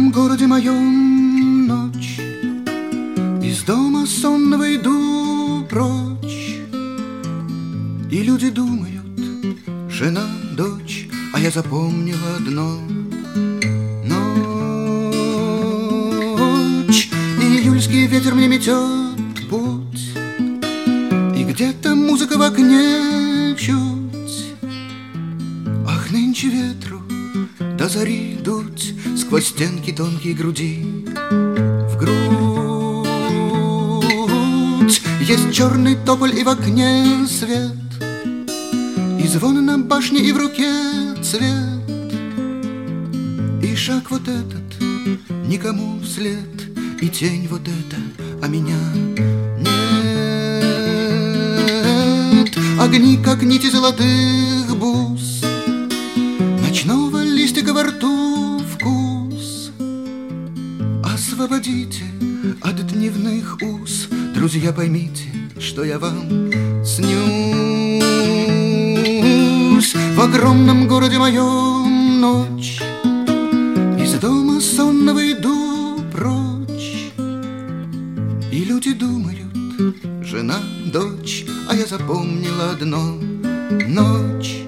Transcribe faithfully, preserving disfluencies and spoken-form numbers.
огромном городе моем ночь, из дома сонного иду прочь, и люди думают: жена, дочь, а я запомнил одно: ночь. И июльский ветер мне метет путь, и где-то музыка в окне чуть. Ах, нынче ветру до зари дуть сквозь стенки тонкие груди в грудь. Есть черный тополь и в окне свет, и звон на башне, и в руке цвет, и шаг вот этот никому вслед, и тень вот эта, а меня нет. Огни, как нити золотых бус, ночного листика во рту вкус. Освободите от дневных уз, друзья, поймите, что я вам снюсь. В огромном городе моем ночь, из дома сонного иду прочь, и люди думают: жена, дочь, а я запомнил одно: ночь.